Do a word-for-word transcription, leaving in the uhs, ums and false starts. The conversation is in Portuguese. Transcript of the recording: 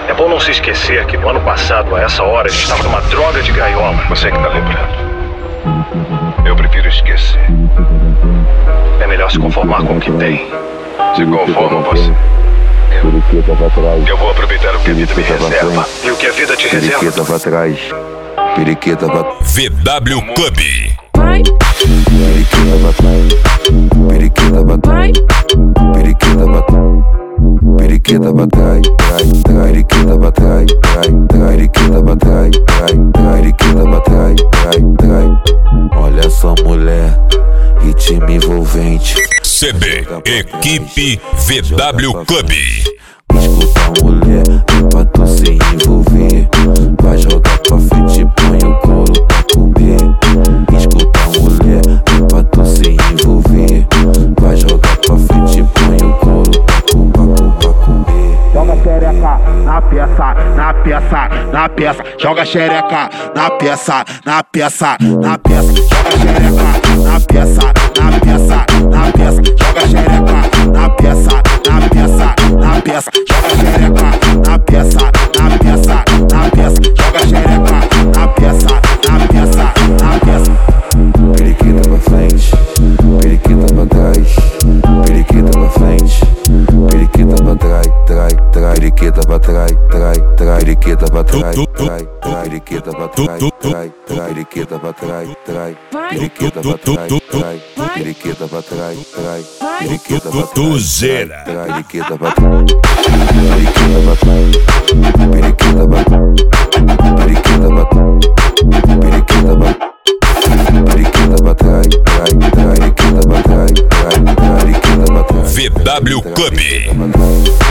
É bom não se esquecer que no ano passado, a essa hora, a gente estava numa droga de gaiola. Você que tá lembrando. Eu prefiro esquecer. É melhor se conformar com o que tem. Se conforma você. Eu, eu vou aproveitar o que a vida me reserva. E o que a vida te reserva? Periquita pra trás. Periquita pra trás. V W Club. Periquita pra trás. Periquita pra trás. Periquita pra trás. Periquita pra trás. Periquita pra trás. Periquita pra trás. Periquita pra trás. Olha essa mulher, ritmo envolvente. C B, Equipe V W Club. Escuta a mulher, pra tu se envolver. Vai jogar pra frente, põe o couro pra comer. Escuta a mulher, pra tu se envolver. Vai jogar pra frente, põe o couro pra comer. Joga xereca na peça, na peça, na peça. Joga xereca na peça, na peça, na peça. Joga xereca na peça, na peça, na peça. Joga xereca na peça, na peça, na peça. Joga xereca na peça, na peça, na peça. Joga xereca na peça, na peça, na peça. Periquita pra frente, periquita pra trás. Periquita pra frente, periquita pra trás, trai, trai. Periquita pra trás, trai, trai. Periquita pra trás, trai, trai. Periquita pra trás, trai, trai. Periquita pra trás, trai. Periquita pra trás, trai. Periquita pra trás, trai. Periquita pra trás, Tuzeira. trai. Periquita pra trás, periquita pra trás. Periquita pra trás, periquita pra trás. Periquita pra trás. Periquita pra trás, trai, trai. Periquita pra trás, trai, trai. Periquita pra trás. V W Club. Periquita pra trás.